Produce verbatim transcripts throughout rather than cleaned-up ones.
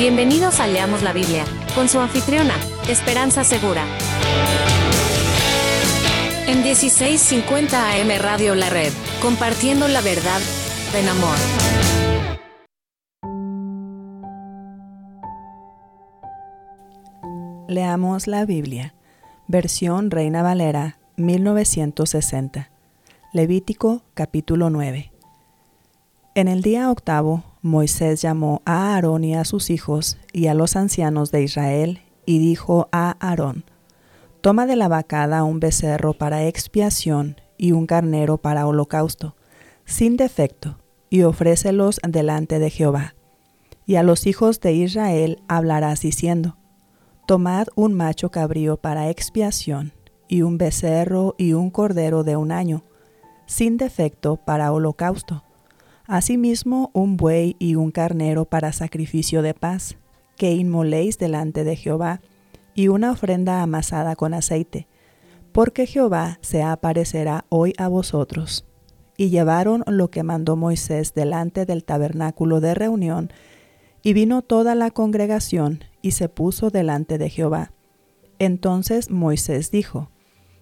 Bienvenidos a Leamos la Biblia, con su anfitriona, Esperanza Segura. En dieciséis cincuenta A M Radio La Red, compartiendo la verdad en amor. Leamos la Biblia, versión Reina Valera, mil novecientos sesenta. Levítico, capítulo nueve. En el día octavo, Moisés llamó a Aarón y a sus hijos y a los ancianos de Israel, y dijo a Aarón: Toma de la vacada un becerro para expiación y un carnero para holocausto, sin defecto, y ofrécelos delante de Jehová. Y a los hijos de Israel hablarás diciendo: Tomad un macho cabrío para expiación, y un becerro y un cordero de un año, sin defecto para holocausto. Asimismo un buey y un carnero para sacrificio de paz, que inmoléis delante de Jehová, y una ofrenda amasada con aceite, porque Jehová se aparecerá hoy a vosotros. Y llevaron lo que mandó Moisés delante del tabernáculo de reunión, y vino toda la congregación, y se puso delante de Jehová. Entonces Moisés dijo: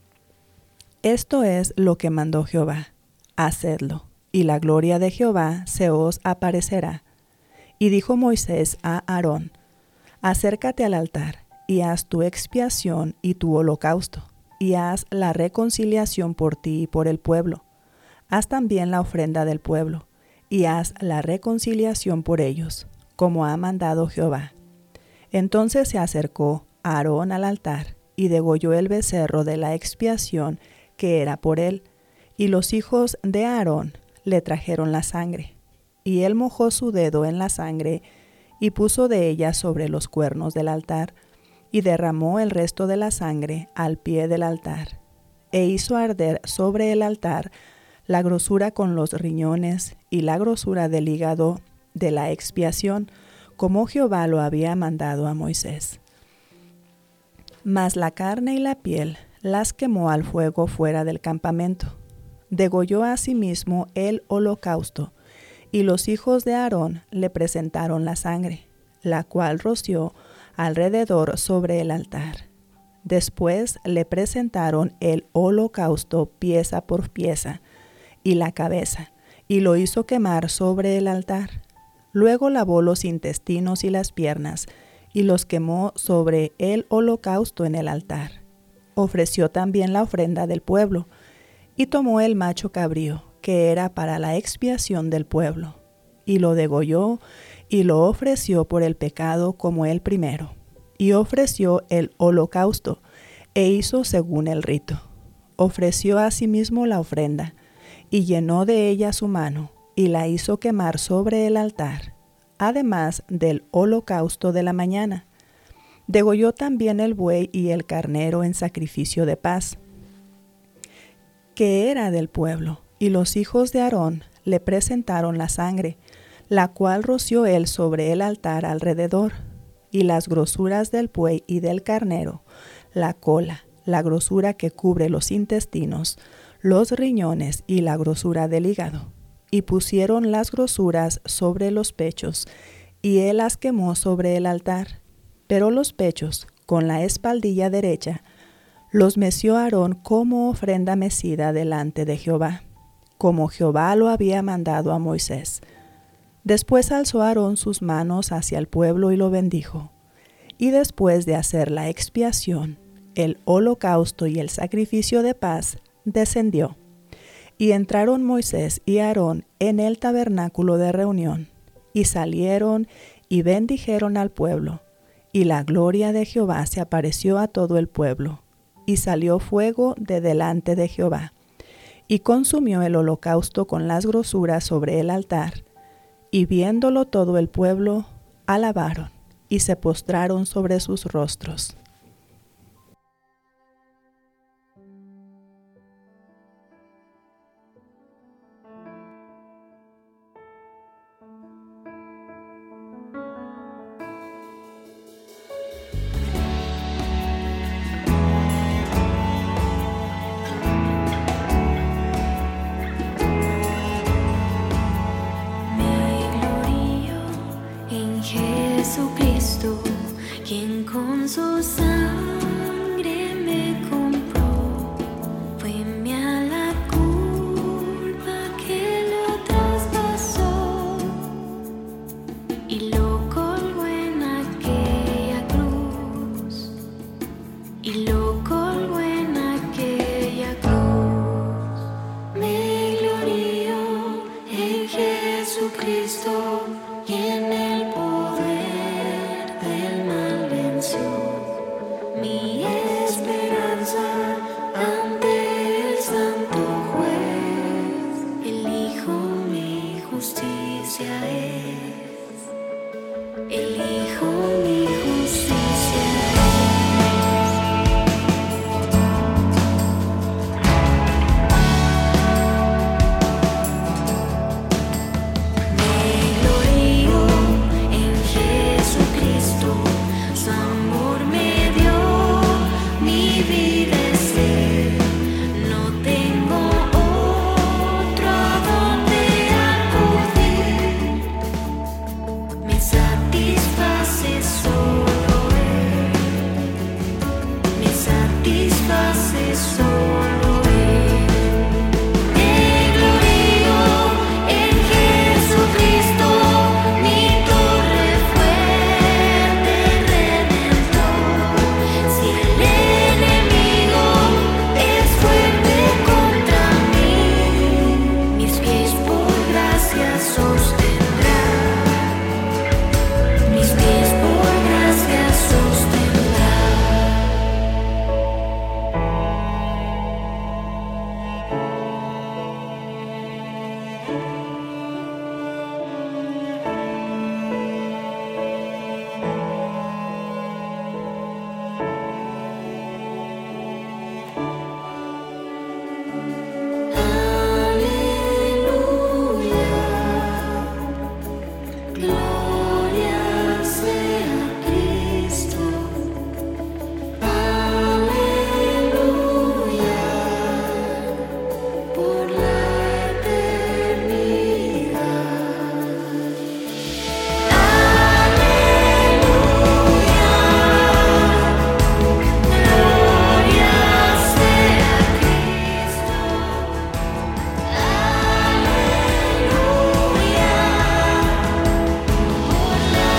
Esto es lo que mandó Jehová, hacedlo, y la gloria de Jehová se os aparecerá. Y dijo Moisés a Aarón: Acércate al altar, y haz tu expiación y tu holocausto, y haz la reconciliación por ti y por el pueblo. Haz también la ofrenda del pueblo, y haz la reconciliación por ellos, como ha mandado Jehová. Entonces se acercó Aarón al altar, y degolló el becerro de la expiación que era por él, y los hijos de Aarón le trajeron la sangre, y él mojó su dedo en la sangre, y puso de ella sobre los cuernos del altar, y derramó el resto de la sangre al pie del altar, e hizo arder sobre el altar la grosura con los riñones y la grosura del hígado de la expiación, como Jehová lo había mandado a Moisés. Mas la carne y la piel las quemó al fuego fuera del campamento. Degolló asimismo el holocausto, y los hijos de Aarón le presentaron la sangre, la cual roció alrededor sobre el altar. Después le presentaron el holocausto pieza por pieza, y la cabeza, y lo hizo quemar sobre el altar. Luego lavó los intestinos y las piernas, y los quemó sobre el holocausto en el altar. Ofreció también la ofrenda del pueblo, y tomó el macho cabrío, que era para la expiación del pueblo, y lo degolló, y lo ofreció por el pecado como el primero, y ofreció el holocausto, e hizo según el rito. Ofreció asimismo la ofrenda, y llenó de ella su mano, y la hizo quemar sobre el altar, además del holocausto de la mañana. Degolló también el buey y el carnero en sacrificio de paz, que era del pueblo, y los hijos de Aarón le presentaron la sangre, la cual roció él sobre el altar alrededor, y las grosuras del buey y del carnero, la cola, la grosura que cubre los intestinos, los riñones y la grosura del hígado, y pusieron las grosuras sobre los pechos, y él las quemó sobre el altar. Pero los pechos, con la espaldilla derecha, los meció Aarón como ofrenda mecida delante de Jehová, como Jehová lo había mandado a Moisés. Después alzó Aarón sus manos hacia el pueblo y lo bendijo. Y después de hacer la expiación, el holocausto y el sacrificio de paz, descendió. Y entraron Moisés y Aarón en el tabernáculo de reunión, y salieron y bendijeron al pueblo, y la gloria de Jehová se apareció a todo el pueblo. Y salió fuego de delante de Jehová, y consumió el holocausto con las grosuras sobre el altar. Y viéndolo todo el pueblo, alabaron, y se postraron sobre sus rostros. Jesucristo. con su sangre me compró, fue mi a la culpa que lo traspasó y lo colgó en aquella cruz, y lo colgó en aquella cruz. Me glorío en Jesucristo y en el poder del mal venció. Mi esperanza ante el santo juez, elijo mi justicia es, elijo mi justicia Me glorío en Jesucristo, su amor me dio mi vida es Él. No tengo otro a donde acudir, me satisface solo Él, me satisface solo Él. Me glorío en Jesucristo, mi torre fuerte, redentor. Si el enemigo es fuerte contra mí, mis pies por gracia sostendrá, mis pies por gracia sostendrá. Aleluya, gloria sea Cristo. Aleluya, por la eternidad. Aleluya, gloria sea Cristo. Aleluya, por la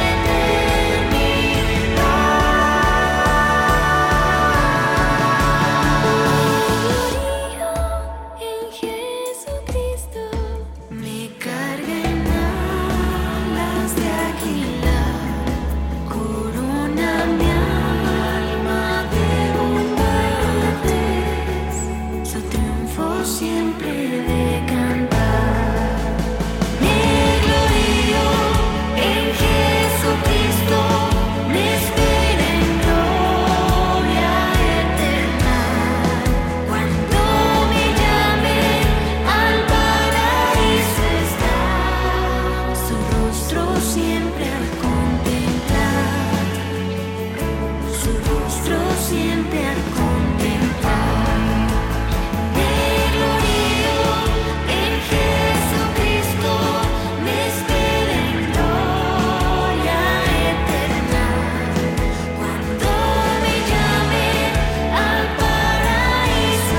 eternidad. En Jesucristo me carga en alas de águila, corona mi alma de bondades, su triunfo siempre de cantar. Me glorío en Jesucristo, me espera en gloria eterna. Cuando me llame al paraíso estar, su rostro siempre al contemplar, su rostro siempre al contemplar. Me glorío en Jesucristo, me espera en gloria eterna. Cuando me llame al paraíso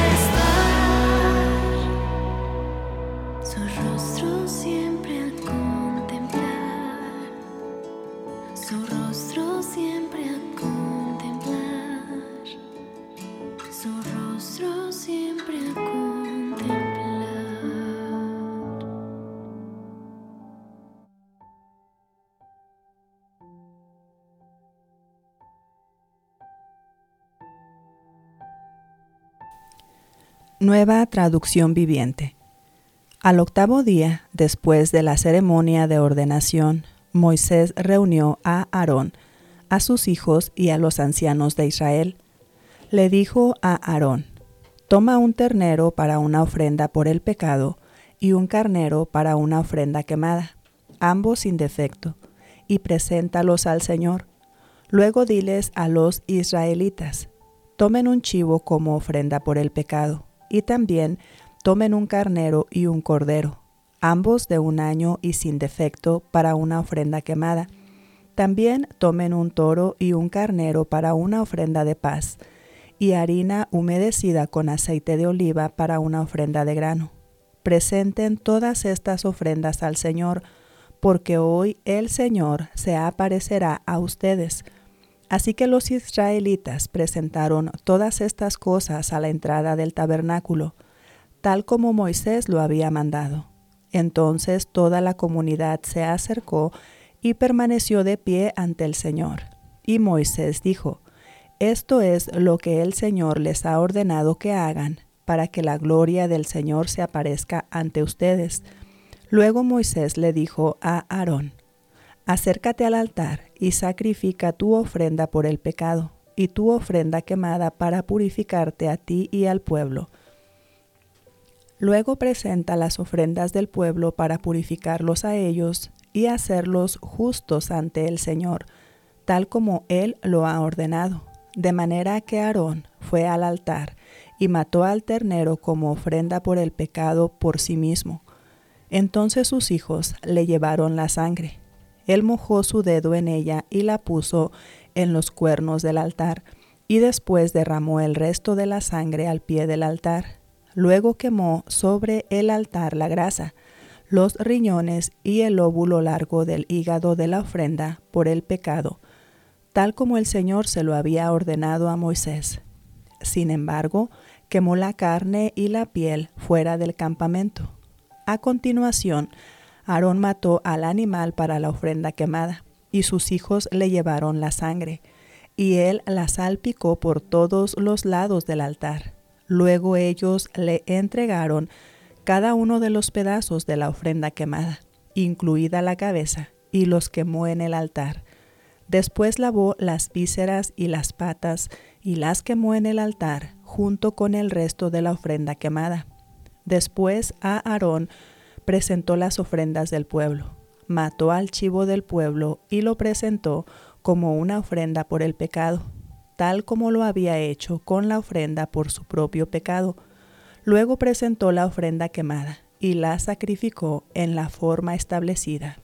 estar, su rostro siempre al contemplar, su rostro siempre al contemplar, su rostro siempre al contemplar. Nueva traducción viviente. Al octavo día, después de la ceremonia de ordenación, Moisés reunió a Aarón, a sus hijos y a los ancianos de Israel. Le dijo a Aarón: toma un ternero para una ofrenda por el pecado y un carnero para una ofrenda quemada, ambos sin defecto, y preséntalos al Señor. Luego diles a los israelitas: tomen un chivo como ofrenda por el pecado, y también tomen un carnero y un cordero, ambos de un año y sin defecto, para una ofrenda quemada. También tomen un toro y un carnero para una ofrenda de paz, y harina humedecida con aceite de oliva para una ofrenda de grano. Presenten todas estas ofrendas al Señor, porque hoy el Señor se aparecerá a ustedes. Así que los israelitas presentaron todas estas cosas a la entrada del tabernáculo, tal como Moisés lo había mandado. Entonces toda la comunidad se acercó y permaneció de pie ante el Señor. Y Moisés dijo: Esto es lo que el Señor les ha ordenado que hagan, para que la gloria del Señor se aparezca ante ustedes. Luego Moisés le dijo a Aarón: Acércate al altar y sacrifica tu ofrenda por el pecado, y tu ofrenda quemada para purificarte a ti y al pueblo. Luego presenta las ofrendas del pueblo para purificarlos a ellos y hacerlos justos ante el Señor, tal como Él lo ha ordenado. De manera que Aarón fue al altar y mató al ternero como ofrenda por el pecado por sí mismo. Entonces sus hijos le llevaron la sangre. Él mojó su dedo en ella y la puso en los cuernos del altar, y después derramó el resto de la sangre al pie del altar. Luego quemó sobre el altar la grasa, los riñones y el lóbulo largo del hígado de la ofrenda por el pecado, tal como el Señor se lo había ordenado a Moisés. Sin embargo, quemó la carne y la piel fuera del campamento. A continuación, Aarón mató al animal para la ofrenda quemada, y sus hijos le llevaron la sangre, y él la salpicó por todos los lados del altar. Luego ellos le entregaron cada uno de los pedazos de la ofrenda quemada, incluida la cabeza, y los quemó en el altar. Después lavó las vísceras y las patas, y las quemó en el altar, junto con el resto de la ofrenda quemada. Después a Aarón presentó las ofrendas del pueblo, mató al chivo del pueblo y lo presentó como una ofrenda por el pecado, tal como lo había hecho con la ofrenda por su propio pecado. Luego presentó la ofrenda quemada y la sacrificó en la forma establecida.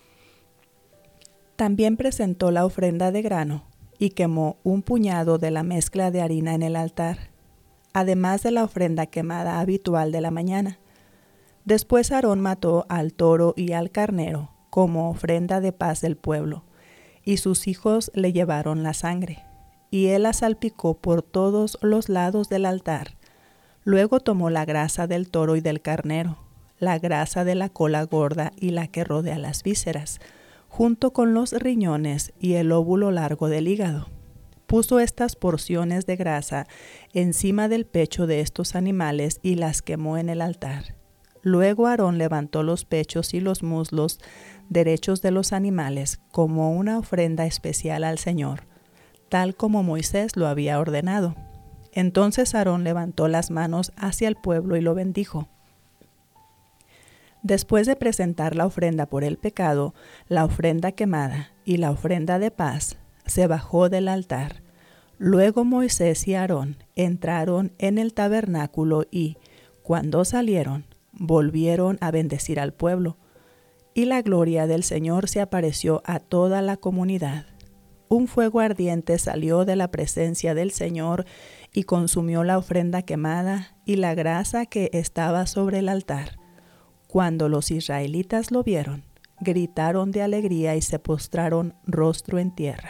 También presentó la ofrenda de grano y quemó un puñado de la mezcla de harina en el altar, además de la ofrenda quemada habitual de la mañana. Después Aarón mató al toro y al carnero como ofrenda de paz del pueblo, y sus hijos le llevaron la sangre, y él la salpicó por todos los lados del altar. Luego tomó la grasa del toro y del carnero, la grasa de la cola gorda y la que rodea las vísceras, junto con los riñones y el lóbulo largo del hígado. Puso estas porciones de grasa encima del pecho de estos animales y las quemó en el altar. Luego Aarón levantó los pechos y los muslos derechos de los animales como una ofrenda especial al Señor, tal como Moisés lo había ordenado. Entonces Aarón levantó las manos hacia el pueblo y lo bendijo. Después de presentar la ofrenda por el pecado, la ofrenda quemada y la ofrenda de paz, se bajó del altar. Luego Moisés y Aarón entraron en el tabernáculo y, cuando salieron, volvieron a bendecir al pueblo, y la gloria del Señor se apareció a toda la comunidad. Un fuego ardiente salió de la presencia del Señor y consumió la ofrenda quemada y la grasa que estaba sobre el altar. Cuando los israelitas lo vieron, gritaron de alegría y se postraron rostro en tierra.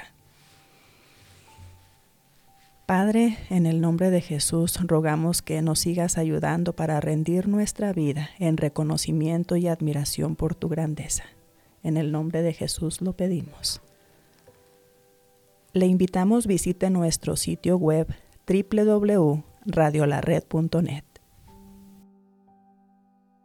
Padre, en el nombre de Jesús, rogamos que nos sigas ayudando para rendir nuestra vida en reconocimiento y admiración por tu grandeza. En el nombre de Jesús lo pedimos. Le invitamos visite nuestro sitio web doble u doble u doble u punto radio la red punto net.